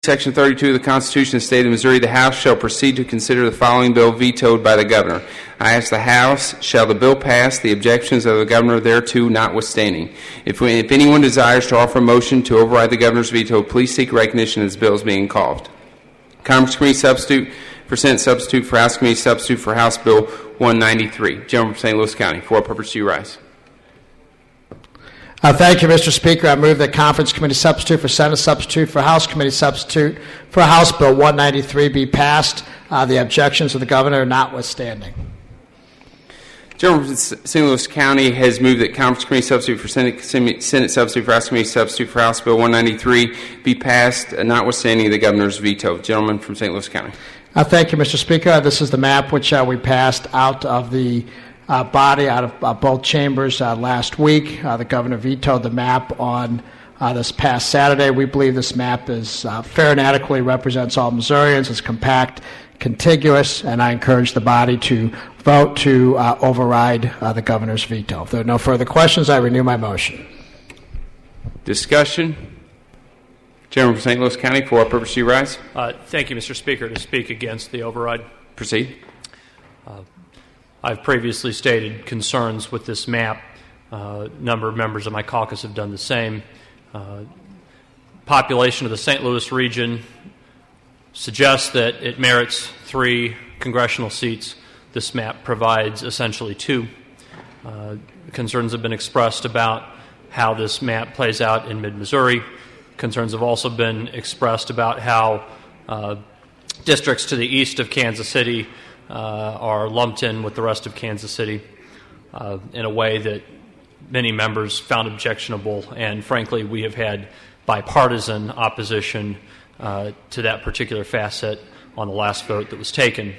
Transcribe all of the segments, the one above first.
Section 32 of the Constitution of the State of Missouri, the House shall proceed to consider the following bill vetoed by the Governor. I ask the House, shall the bill pass, the objections of the Governor thereto notwithstanding? If anyone desires to offer a motion to override the Governor's veto, please seek recognition as the bill is being called. Conference Committee Substitute for Senate Substitute for House Committee Substitute for House Bill 193. Gentleman from St. Louis County. For what purpose do you rise? Thank you, Mr. Speaker. I move that Conference Committee Substitute for Senate Substitute for House Committee Substitute for House Bill 193 be passed, the objections of the Governor notwithstanding. Gentleman from St. Louis County has moved that Conference Committee Substitute for Senate Substitute for House Committee Substitute for House Bill 193 be passed, notwithstanding the Governor's veto. Gentleman from St. Louis County. Thank you, Mr. Speaker. This is the map which we passed out of the body out of both chambers last week. The Governor vetoed the map on this past Saturday. We believe this map is fair and adequately represents all Missourians. It's compact, contiguous, and I encourage the body to vote to override the Governor's veto. If there are no further questions, I renew my motion. Discussion. Gentleman from St. Louis County, for what purpose do you rise? Thank you, Mr. Speaker, to speak against the override. Proceed. I've previously stated concerns with this map. A number of members of my caucus have done the same. Population of the St. Louis region suggests that it merits 3 congressional seats. This map provides essentially 2. Concerns have been expressed about how this map plays out in mid-Missouri. Concerns have also been expressed about how districts to the east of Kansas City are lumped in with the rest of Kansas City in a way that many members found objectionable, and frankly we have had bipartisan opposition to that particular facet on the last vote that was taken.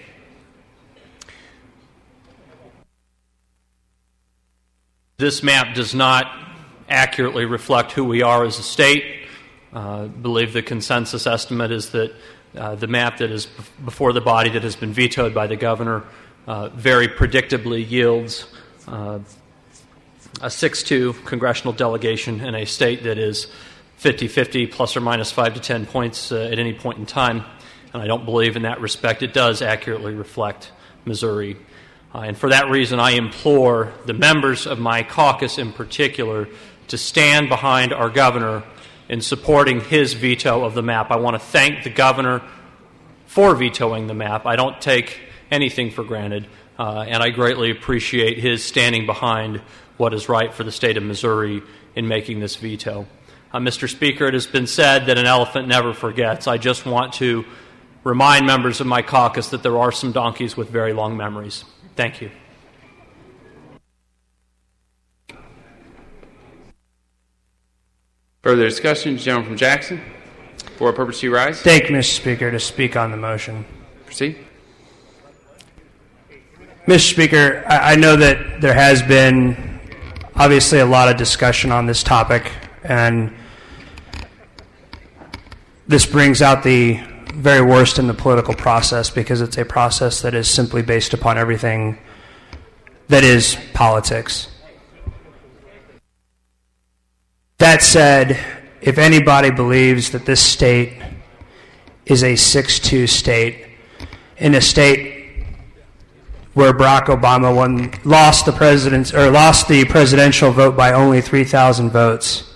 This map does not accurately reflect who we are as a state. I believe the consensus estimate is that the map that is before the body that has been vetoed by the Governor very predictably yields a 6-2 congressional delegation in a state that is 50-50 plus or minus 5 to 10 points at any point in time. And I don't believe in that respect it does accurately reflect Missouri. And for that reason, I implore the members of my caucus in particular to stand behind our Governor in supporting his veto of the map. I want to thank the Governor for vetoing the map. I don't take anything for granted, and I greatly appreciate his standing behind what is right for the state of Missouri in making this veto. Mr. Speaker, it has been said that an elephant never forgets. I just want to remind members of my caucus that there are some donkeys with very long memories. Thank you. Further discussion, gentleman from Jackson. For what purpose do you rise? Thank you, Mr. Speaker, to speak on the motion. Proceed. Mr. Speaker, I know that there has been obviously a lot of discussion on this topic, and this brings out the very worst in the political process because it's a process that is simply based upon everything that is politics. That said, if anybody believes that this state is a 6-2 state, in a state where Barack Obama lost the presidential vote by only 3,000 votes,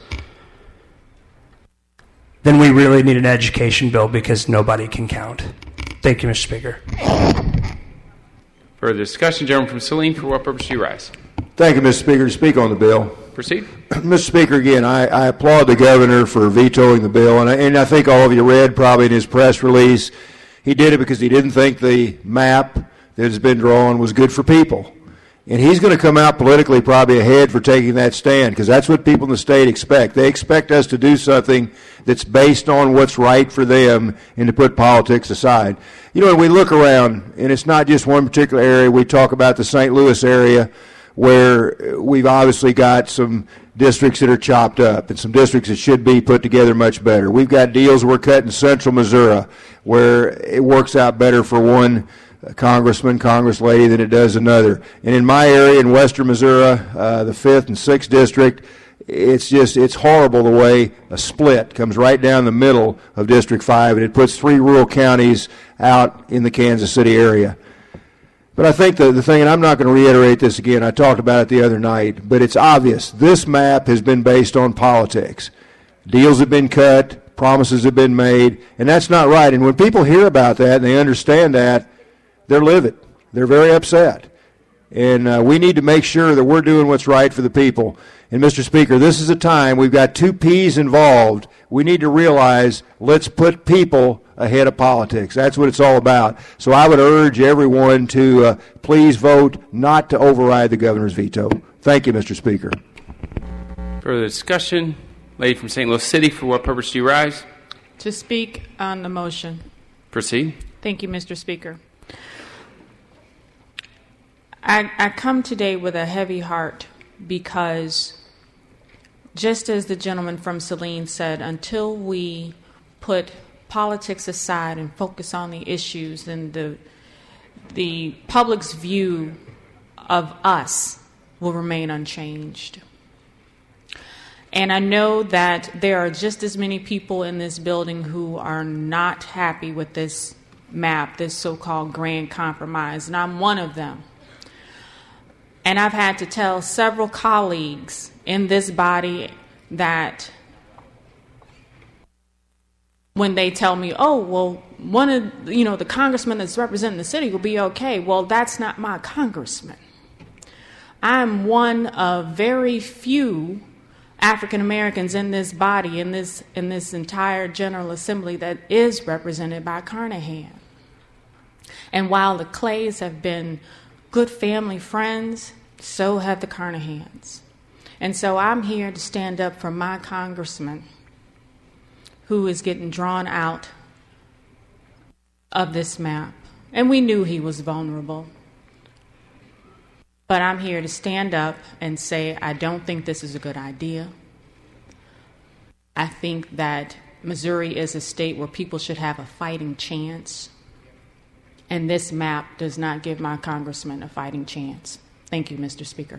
then we really need an education bill because nobody can count. Thank you, Mr. Speaker. Further discussion, gentleman from Saline. For what purpose do you rise? Thank you, Mr. Speaker. To speak on the bill. Proceed. Mr. Speaker, again, I applaud the Governor for vetoing the bill, and I think all of you read probably in his press release, he did it because he didn't think the map that has been drawn was good for people. And he's going to come out politically probably ahead for taking that stand because that's what people in the state expect. They expect us to do something that's based on what's right for them and to put politics aside. You know, when we look around, and it's not just one particular area, we talk about the St. Louis area, where we've obviously got some districts that are chopped up and some districts that should be put together much better. We've got deals we're cutting in central Missouri where it works out better for one congressman, congress-lady than it does another. And in my area in western Missouri, the 5th and 6th district, it's horrible the way a split comes right down the middle of District 5, and it puts 3 rural counties out in the Kansas City area. But I think the thing, and I'm not going to reiterate this again, I talked about it the other night, but it's obvious. This map has been based on politics. Deals have been cut, promises have been made, and that's not right. And when people hear about that and they understand that, they're livid. They're very upset. And we need to make sure that we're doing what's right for the people. And, Mr. Speaker, this is a time we've got 2 Ps involved. We need to realize, let's put people ahead of politics. That's what it's all about. So I would urge everyone to please vote not to override the governor's veto. Thank you, Mr. Speaker. Further discussion? Lady from St. Louis City, for what purpose do you rise? To speak on the motion. Proceed. Thank you, Mr. Speaker. I come today with a heavy heart because, just as the gentleman from Saline said, until we put politics aside and focus on the issues, then the public's view of us will remain unchanged. And I know that there are just as many people in this building who are not happy with this map, this so-called grand compromise, and I'm one of them. And I've had to tell several colleagues in this body that when they tell me, oh, well, one of the congressmen that's representing the city will be okay. Well, that's not my congressman. I'm one of very few African Americans in this body, in this entire General Assembly, that is represented by Carnahan. And while the Clays have been good family friends, so have the Carnahans. And so I'm here to stand up for my congressman who is getting drawn out of this map. And we knew he was vulnerable. But I'm here to stand up and say I don't think this is a good idea. I think that Missouri is a state where people should have a fighting chance. And this map does not give my congressman a fighting chance. Thank you, Mr. Speaker.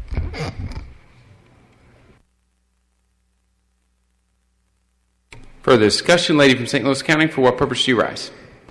Further discussion? Lady from St. Louis County, for what purpose do you rise?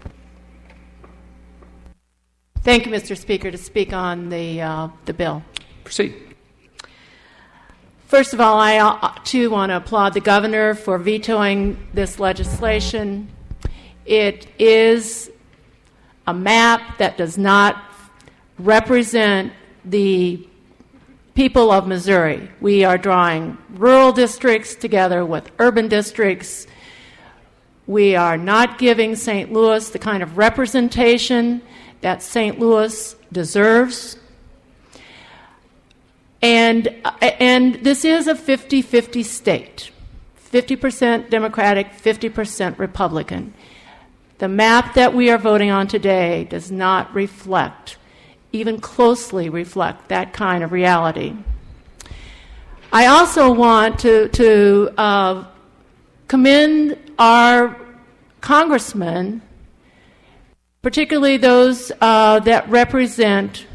Thank you, Mr. Speaker, to speak on the bill. Proceed. First of all, I, too, want to applaud the governor for vetoing this legislation. It is a map that does not represent the people of Missouri. We are drawing rural districts together with urban districts. We are not giving St. Louis the kind of representation that St. Louis deserves. And this is a 50-50 state, 50% Democratic, 50% Republican. The map that we are voting on today does not reflect, even closely reflect, that kind of reality. I also want to commend our congressmen, particularly those that represent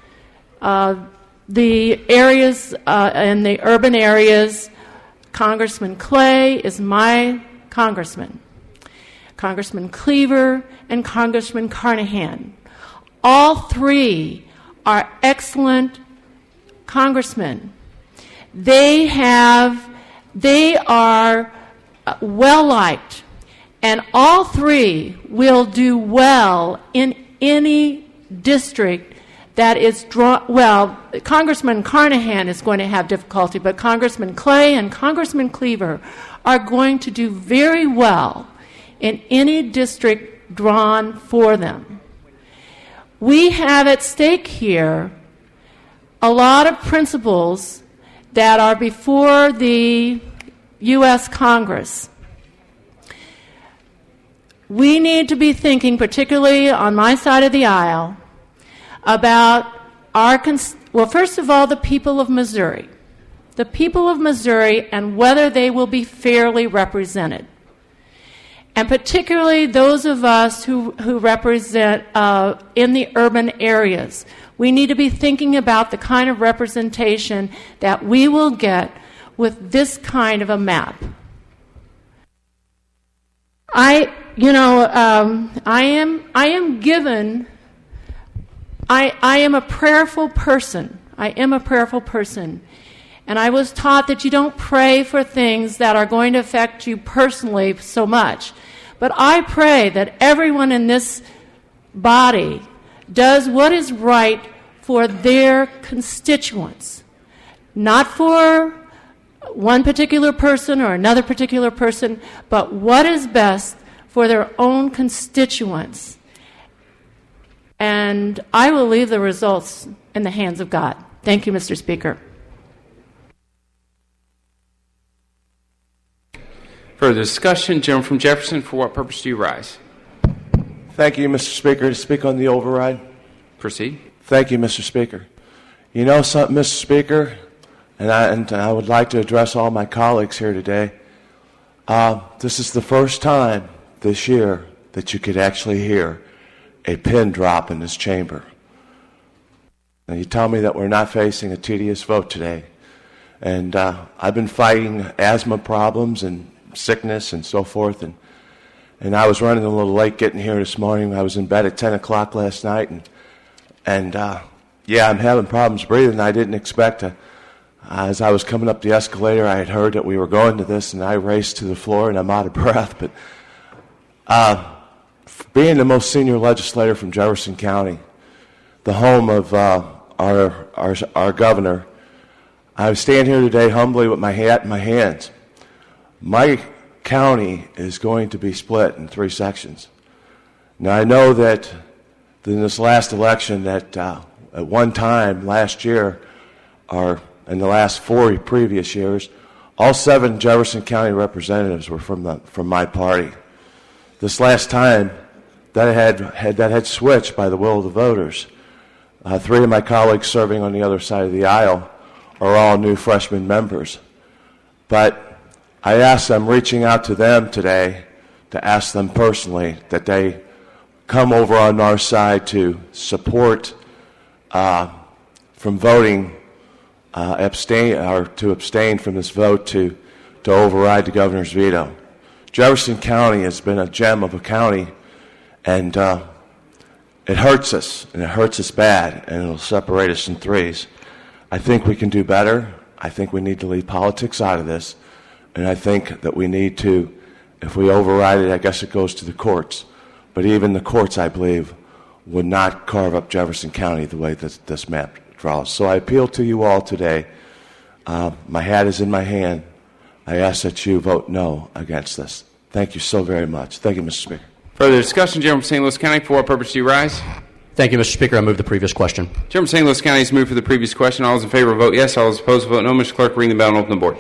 the areas in the urban areas. Congressman Clay is my congressman. Congressman Cleaver and Congressman Carnahan. All 3 are excellent congressmen. They are well-liked, and all 3 will do well in any district that is Congressman Carnahan is going to have difficulty, but Congressman Clay and Congressman Cleaver are going to do very well in any district drawn for them. We have at stake here a lot of principles that are before the U.S. Congress. We need to be thinking, particularly on my side of the aisle, about first of all, the people of Missouri. The people of Missouri and whether they will be fairly represented. And particularly those of us who represent in the urban areas. We need to be thinking about the kind of representation that we will get with this kind of a map. I am a prayerful person. I am a prayerful person. And I was taught that you don't pray for things that are going to affect you personally so much. But I pray that everyone in this body does what is right for their constituents, not for one particular person or another particular person, but what is best for their own constituents. And I will leave the results in the hands of God. Thank you, Mr. Speaker. Further discussion. Gentleman from Jefferson, for what purpose do you rise? Thank you, Mr. Speaker. To speak on the override. Proceed. Thank you, Mr. Speaker. You know something, Mr. Speaker, and I would like to address all my colleagues here today. This is the first time this year that you could actually hear a pin drop in this chamber. Now, you tell me that we're not facing a tedious vote today. And I've been fighting asthma problems and sickness and so forth, and I was running a little late getting here this morning. I was in bed at 10 o'clock last night, and I'm having problems breathing. I didn't expect to. As I was coming up the escalator, I had heard that we were going to this, and I raced to the floor, and I'm out of breath. But being the most senior legislator from Jefferson County, the home of our governor, I stand here today humbly with my hat in my hands. My county is going to be split in 3 sections. Now, I know that in this last election that at one time last year, or in the last 4 previous years, all 7 Jefferson County representatives were from my party. This last time, that had switched by the will of the voters. 3 of my colleagues serving on the other side of the aisle are all new freshman members. But I'm reaching out to them today to ask them personally that they come over on our side to support from voting, abstain from this vote to override the governor's veto. Jefferson County has been a gem of a county, and it hurts us, and it hurts us bad, and it'll separate us in 3s. I think we can do better. I think we need to leave politics out of this. And I think that we need to, if we override it, I guess it goes to the courts. But even the courts, I believe, would not carve up Jefferson County the way this map draws. So I appeal to you all today. My hat is in my hand. I ask that you vote no against this. Thank you so very much. Thank you, Mr. Speaker. Further discussion. Gentleman from St. Louis County, for what purpose do you rise? Thank you, Mr. Speaker. I move the previous question. Gentleman from St. Louis County has moved for the previous question. All those in favor vote yes. All those opposed vote no. Mr. Clerk, ring the bell and open the board.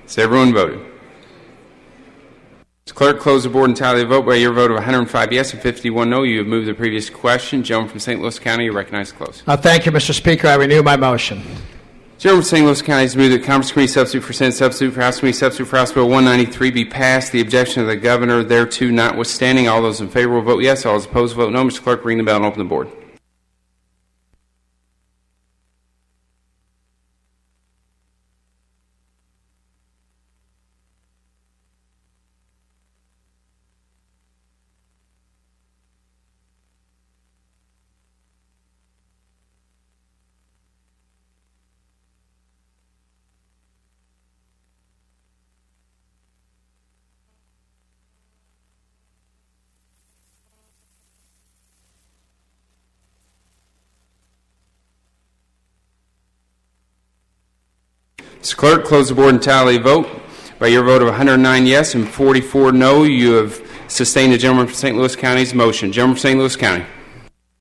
Has everyone voted? Mr. Clerk, close the board and tally the vote. By your vote of 105 yes and 51 no, you have moved the previous question. Gentleman from St. Louis County, you are recognized to close. Thank you, Mr. Speaker. I renew my motion. Gentleman from St. Louis County has moved that Conference Committee substitute for Senate substitute for House Committee substitute for House Bill 193 be passed. The objection of the governor thereto notwithstanding. All those in favor will vote yes. All those opposed vote no. Mr. Clerk, ring the bell and open the board. Mr. Clerk, close the board and tally the vote. By your vote of 109 yes and 44 no, you have sustained the gentleman from St. Louis County's motion. Gentleman from St. Louis County.